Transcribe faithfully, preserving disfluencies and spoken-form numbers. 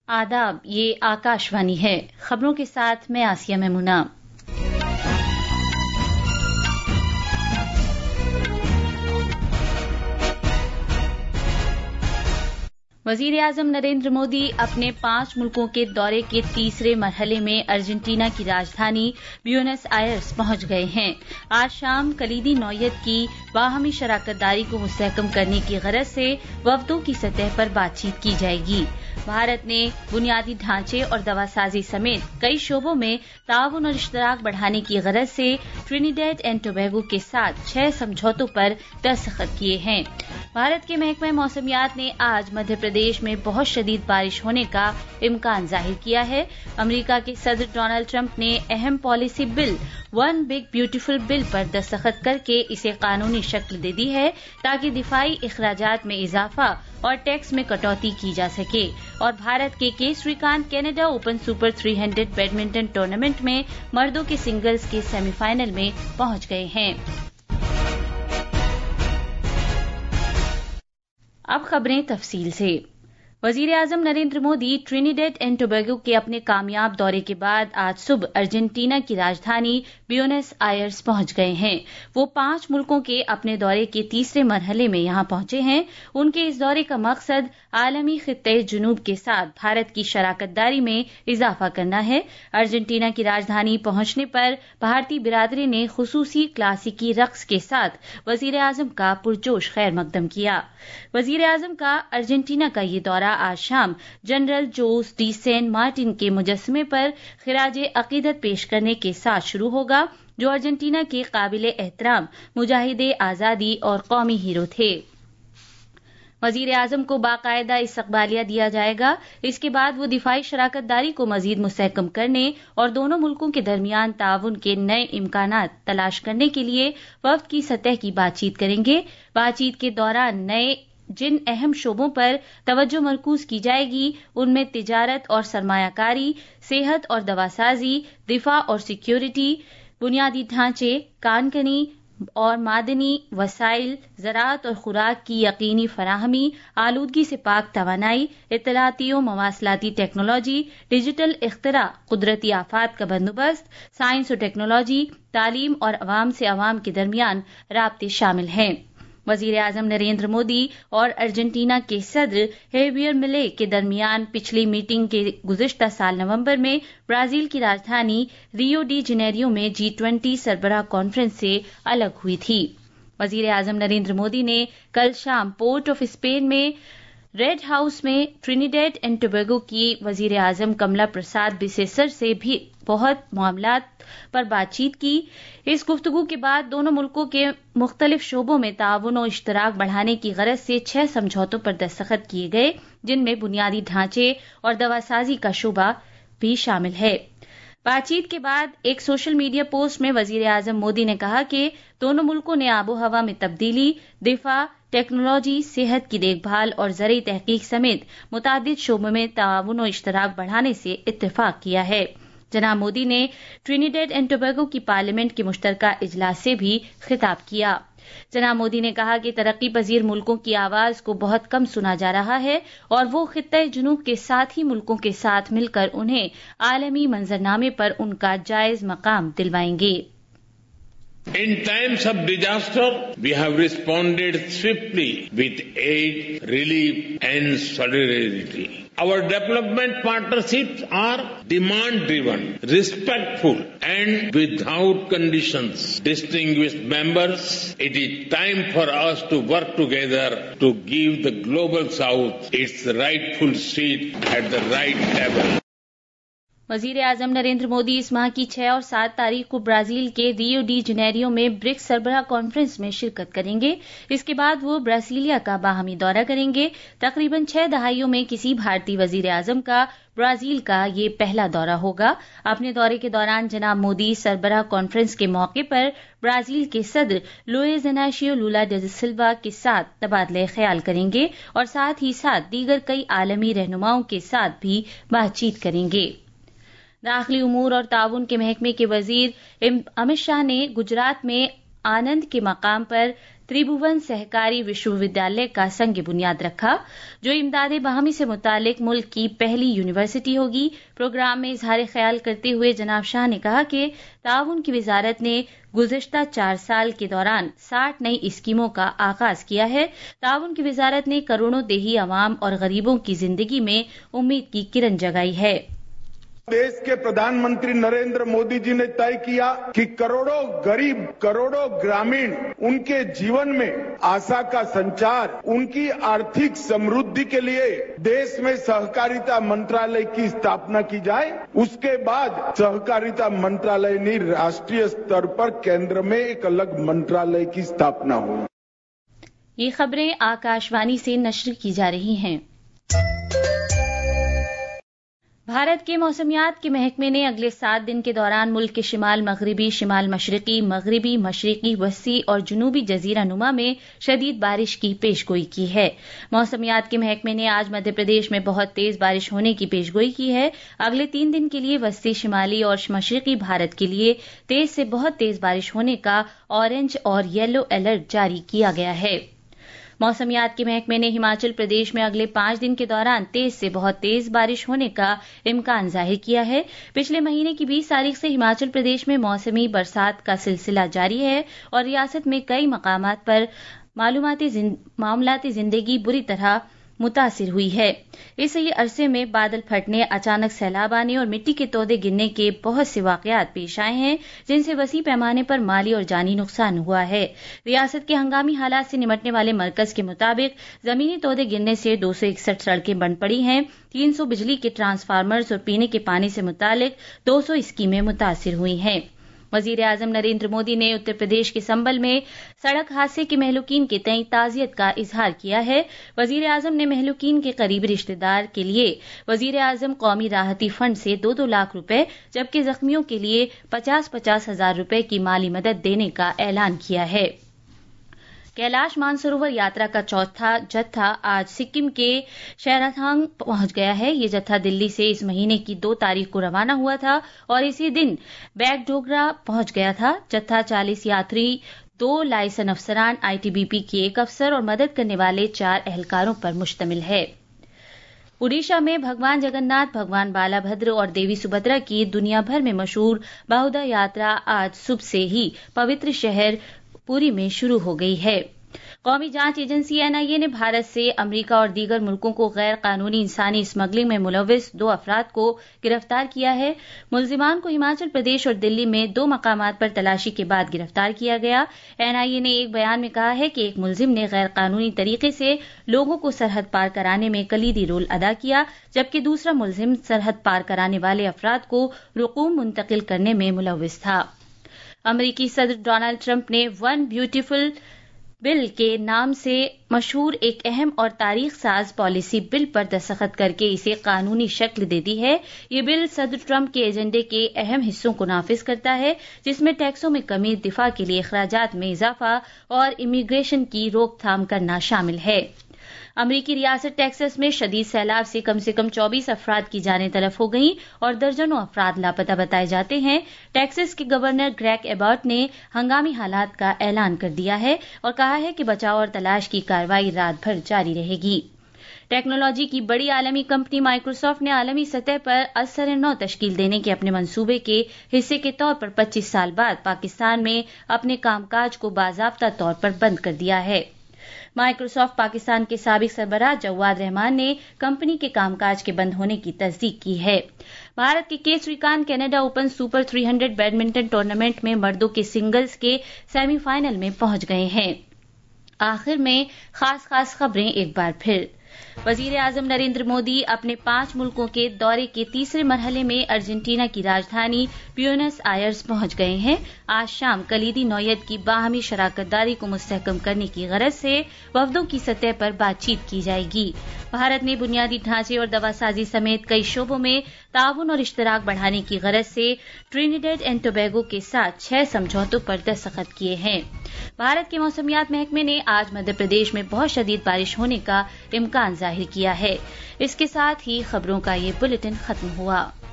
आदाब, ये आकाशवाणी है। खबरों के साथ मैं आसिया मेमुना। वजीर आजम नरेंद्र मोदी अपने पांच मुल्कों के दौरे के तीसरे मरहले में अर्जेंटीना की राजधानी ब्यूनस आयर्स पहुंच गए हैं। आज शाम कलीदी नौयत की बाहमी शराकतदारी को मुस्तहकम करने की गरज से वफदों की सतह पर बातचीत की जाएगी। भारत ने बुनियादी ढांचे और दवासाजी समेत कई शोबों में ताउन और इश्तराक बढ़ाने की गरज से ट्रिनिडेड एंड टोबैगो के साथ छह समझौतों पर दस्तखत किए हैं। भारत के महकमा मौसमियात ने आज मध्य प्रदेश में बहुत शदीद बारिश होने का इम्कान जाहिर किया है। अमेरिका के सदर डोनाल्ड ट्रंप ने अहम policy bill one big beautiful bill पर दस्तखत करके इसे कानूनी शक्ल दे दी है ताकि दिफाई अखराजात में इजाफा और टैक्स में कटौती की जा सके। और भारत के के श्रीकांत कनाडा ओपन सुपर तीन सौ बैडमिंटन टूर्नामेंट में मर्दों के सिंगल्स के सेमीफाइनल में पहुंच गए हैं। अब खबरें तफसील से। वजीर आजम Narendra Modi Trinidad and Tobago के अपने कामयाब दौरे के बाद आज सुबह अर्जेंटीना की राजधानी ब्यूनस आयर्स पहुंच गए हैं। वो पांच मुल्कों के अपने दौरे के तीसरे मरहले में यहां पहुंचे हैं। उनके इस दौरे का मकसद आलमी खित्ते जुनूब के साथ भारत की शराकतदारी में इजाफा करना है। अर्जेंटीना की राजधानी पहुंचने पर भारतीय बिरादरी ने खुसूसी क्लासिकी रक्स के साथ वजीर आजम का पुरजोश खैर मकदम किया। वजीर आजम का अर्जेंटीना का ये दौरा आज शाम general Jose de San Martin के मुजस्समे पर खिराज अकीदत पेश करने के साथ शुरू होगा, जो अर्जेंटीना के काबिले एहतराम मुजाहिदे आजादी और कौमी हीरो थे। वजीर आजम को बाकायदा इस्तकबालिया दिया जाएगा। इसके बाद वो दिफाई शराकतदारी को मजीद मुस्तहकम करने और दोनों मुल्कों के दरमियान ताउन के नए इम्कानात तलाश करने के लिए वफ्द की सतह की बातचीत करेंगे। बातचीत के दौरान नए जिन अहम शोबों पर तवज्जो मरकूज की जाएगी उनमें तिजारत और सरमायाकारी, सेहत और दवासाजी, दिफा और सिक्योरिटी, बुनियादी ढांचे, कानकनी और मादनी वसाइल, ज़राअत और खुराक की यकीनी फराहमी, आलूदगी से पाक तवानाई, इत्तलाती और मवासलाती टेक्नोलॉजी, डिजिटल इख्तरा, कुदरती आफात का बंदोबस्त, साइंस और टेक्नोलॉजी, तालीम और अवाम से अवाम के दरमियान राब्ते शामिल हैं। वजीर आजम नरेंद्र मोदी और अर्जेंटीना के सदर हेवियर मिले के दरमियान पिछली मीटिंग के गुज़िश्ता साल नवंबर में ब्राजील की राजधानी रियो डी जनेरियो में जी ट्वेंटी सरबराह कॉन्फ्रेंस से अलग हुई थी। वजीर आजम नरेंद्र मोदी ने कल शाम पोर्ट ऑफ स्पेन में रेड हाउस में ट्रिनिडेड एंड टोबैगो की वजीर आजम कमला प्रसाद बिसेसर से भी बहुत मामलात पर बातचीत की। इस गुफ्तगू के बाद दोनों मुल्कों के मुख्तलिफ शोबों में ताउन और इश्तराक बढ़ाने की गरज से छह समझौतों पर दस्तखत किए गए, जिनमें बुनियादी ढांचे और दवासाजी का शोबा भी शामिल है। बातचीत के बाद एक सोशल मीडिया पोस्ट में वजीर आजम मोदी ने कहा कि दोनों मुल्कों ने आबो हवा में तब्दीली, दिफा, टेक्नोलॉजी, सेहत की देखभाल और ज़रई तहकीक समेत मुतादिद शोबों में ताउन और इश्तराक बढ़ाने से इत्तेफाक किया है। जनाब मोदी ने ट्रिनिडेड एंड टोबैगो की पार्लियामेंट के मुश्तरका इजलास से भी खिताब किया। जनाब मोदी ने कहा कि तरक्की पजीर मुल्कों की आवाज को बहुत कम सुना जा रहा है और वो खित्ते जुनूब के साथ ही मुल्कों के साथ मिलकर उन्हें आलमी मंजरनामे पर उनका जायज मकाम दिलवाएंगे। In times of disaster, we have responded swiftly with aid, relief and solidarity. Our development partnerships are demand-driven, respectful and without conditions. Distinguished members, it is time for us to work together to give the Global South its rightful seat at the right table. वजीर आजम नरेंद्र मोदी इस माह की छह और सात तारीख को ब्राजील के रियो डी जनेरियो में ब्रिक्स सरबराह कॉन्फ्रेंस में शिरकत करेंगे। इसके बाद वो ब्राजीलिया का बाहमी दौरा करेंगे। तकरीबन छह दहाइयों में किसी भारतीय वजीर आजम का ब्राजील का ये पहला दौरा होगा। अपने दौरे के दौरान जनाब मोदी सरबराह कॉन्फ्रेंस के मौके पर ब्राजील के सदर लुइस इनाशियो लूला डा सिल्वा के साथ तबादले ख्याल करेंगे और साथ ही साथ दीगर कई आलमी रहनुमाओं के साथ भी बातचीत करेंगे। दाखिली उमूर और ताउन के महकमे के वजीर अमित शाह ने गुजरात में आनंद के मकाम पर त्रिभुवन सहकारी विश्वविद्यालय का संग बुनियाद रखा, जो इमदाद बाहमी से मुतालिक मुल्क की पहली यूनिवर्सिटी होगी। प्रोग्राम में इजहार ख्याल करते हुए जनाब शाह ने कहा कि ताउन की वजारत ने गुज़िश्ता चार साल के दौरान साठ नई स्कीमों का आगाज किया है। ताउन की वजारत ने करोड़ों देही अवाम और गरीबों की जिंदगी में उम्मीद की किरण जगाई है। देश के प्रधानमंत्री नरेंद्र मोदी जी ने तय किया कि करोड़ों गरीब, करोड़ों ग्रामीण, उनके जीवन में आशा का संचार, उनकी आर्थिक समृद्धि के लिए देश में सहकारिता मंत्रालय की स्थापना की जाए। उसके बाद सहकारिता मंत्रालय ने राष्ट्रीय स्तर पर केंद्र में एक अलग मंत्रालय की स्थापना हुई। ये खबरें आकाशवाणी से नश्र की जा रही हैं। भारत के मौसमियात के महकमे ने अगले सात दिन के दौरान मुल्क के शिमाल मगरबी, शिमाल मशरकी, मगरबी, मशरकी, वस्ती और जुनूबी जजीरा नुमा में शदीद बारिश की पेशगोई की है। मौसमियात के महकमे ने आज मध्य प्रदेश में बहुत तेज बारिश होने की पेशगोई की है। अगले तीन दिन के लिए वस्ती, शिमाली और मशरकी भारत के लिए तेज से बहुत तेज बारिश होने का ऑरेंज और येलो अलर्ट जारी किया गया है। मौसमियात के महकमे ने हिमाचल प्रदेश में अगले पांच दिन के दौरान तेज से बहुत तेज बारिश होने का इम्कान जाहिर किया है। पिछले महीने की बीस तारीख से हिमाचल प्रदेश में मौसमी बरसात का सिलसिला जारी है और रियासत में कई मकामात पर मामलाती जिंदगी बुरी तरह मुतासिर हुई है। इस अरसे में बादल फटने, अचानक सैलाब आने और मिट्टी के तोदे गिरने के बहुत से वाकयात पेश आए हैं, जिनसे वसी पैमाने पर माली और जानी नुकसान हुआ है। रियासत के हंगामी हालात से निमटने वाले मरकज के मुताबिक जमीनी तोदे गिरने से दो सौ इकसठ सड़कें बंद पड़ी हैं, तीन सौ बिजली के ट्रांसफार्मर्स और पीने के पानी से मुतालिक दो सौ स्कीमें मुतासिर हुई हैं। वजीर आजम नरेंद्र मोदी ने उत्तर प्रदेश के संबल में सड़क हादसे के महलूकीन के तई ताजियत का इजहार किया है। वजीर आजम ने महलूकीन के करीबी रिश्तेदार के लिए वजीर आजम कौमी राहती फंड से दो दो लाख रुपए, जबकि जख्मियों के लिए पचास पचास हजार रुपए की माली मदद देने का ऐलान किया है। कैलाश मानसरोवर यात्रा का चौथा जत्था आज सिक्किम के शहरथांग पहुंच गया है। ये जत्था दिल्ली से इस महीने की दो तारीख को रवाना हुआ था और इसी दिन बैगडोगरा पहुंच गया था। जत्था चालीस यात्री, दो लाइसन अफसरान, आईटीबीपी के एक अफसर और मदद करने वाले चार एहलकारों पर मुश्तमिल है। उड़ीसा में भगवान जगन्नाथ, भगवान बालाभद्र और देवी सुभद्रा की दुनिया भर में मशहूर बाहुदा यात्रा आज सुबह से ही पवित्र शहर पुरी में शुरू हो गई है। कौमी जांच एजेंसी एनआईए ने भारत से अमेरिका और दीगर मुल्कों को गैर कानूनी इंसानी स्मगलिंग में मुलविस दो अफराद को गिरफ्तार किया है। मुलजिमान को हिमाचल प्रदेश और दिल्ली में दो मकामात पर तलाशी के बाद गिरफ्तार किया गया। एनआईए ने एक बयान में कहा है कि एक मुलजिम ने गैर कानूनी तरीके से लोगों को सरहद पार कराने में कलीदी रोल अदा किया, जबकि दूसरा मुलजिम सरहद पार कराने वाले अफराद को रुकूम मुंतकिल करने में मुलविस था। अमरीकी सदर डोनाल्ड ट्रंप ने वन ब्यूटीफुल बिल के नाम से मशहूर एक अहम और तारीख साज पॉलिसी बिल पर दस्तखत करके इसे कानूनी शक्ल दे दी है। ये बिल सदर ट्रंप के एजेंडे के अहम हिस्सों को नाफिज करता है, जिसमें टैक्सों में कमी, दिफा के लिए अखराजात में इजाफा और इमिग्रेशन की रोकथाम करना शामिल है। अमरीकी रियासत टेक्सास में शदीद सैलाब से कम से कम चौबीस अफराद की जानें तलफ हो गईं और दर्जनों अफराद लापता बताए जाते हैं। टेक्सास के गवर्नर ग्रेग एबॉट ने हंगामी हालात का ऐलान कर दिया है और कहा है कि बचाव और तलाश की कार्रवाई रात भर जारी रहेगी। टेक्नोलॉजी की बड़ी आलमी कंपनी माइक्रोसॉफ्ट ने आलमी सतह पर असर नौ तश्कील देने के अपने मंसूबे के हिस्से के तौर पर पच्चीस साल बाद पाकिस्तान में अपने कामकाज को बाज़ाब्ता तौर पर बंद कर दिया है। माइक्रोसॉफ्ट पाकिस्तान के साबिक सरबराह जवाद रहमान ने कंपनी के कामकाज के बंद होने की तस्दीक की है। भारत के के श्रीकांत कनाडा ओपन सुपर तीन सौ बैडमिंटन टूर्नामेंट में मर्दों के सिंगल्स के सेमीफाइनल में पहुंच गए हैं। आखिर में खास खास खबरें एक बार फिर। वजीर आजम नरेंद्र मोदी अपने पांच मुल्कों के दौरे के तीसरे मरहले में अर्जेंटीना की राजधानी ब्यूनस आयर्स पहुंच गए हैं। आज शाम कलीदी नौयत की बाहमी शराकतदारी को मुस्तहकम करने की गरज से वफदों की सतह पर बातचीत की जाएगी। भारत ने बुनियादी ढांचे और दवासाजी समेत कई शोबों में ताउन और इश्तराक बढ़ाने की गरज से ट्रिनिडेड एंड टोबैगो के साथ छह समझौतों पर दस्तखत किए हैं। भारत के मौसमियात महकमे ने आज मध्य प्रदेश में बहुत शदीद बारिश होने का इम्कान जाहिर किया है। इसके साथ ही खबरों का ये बुलेटिन खत्म हुआ।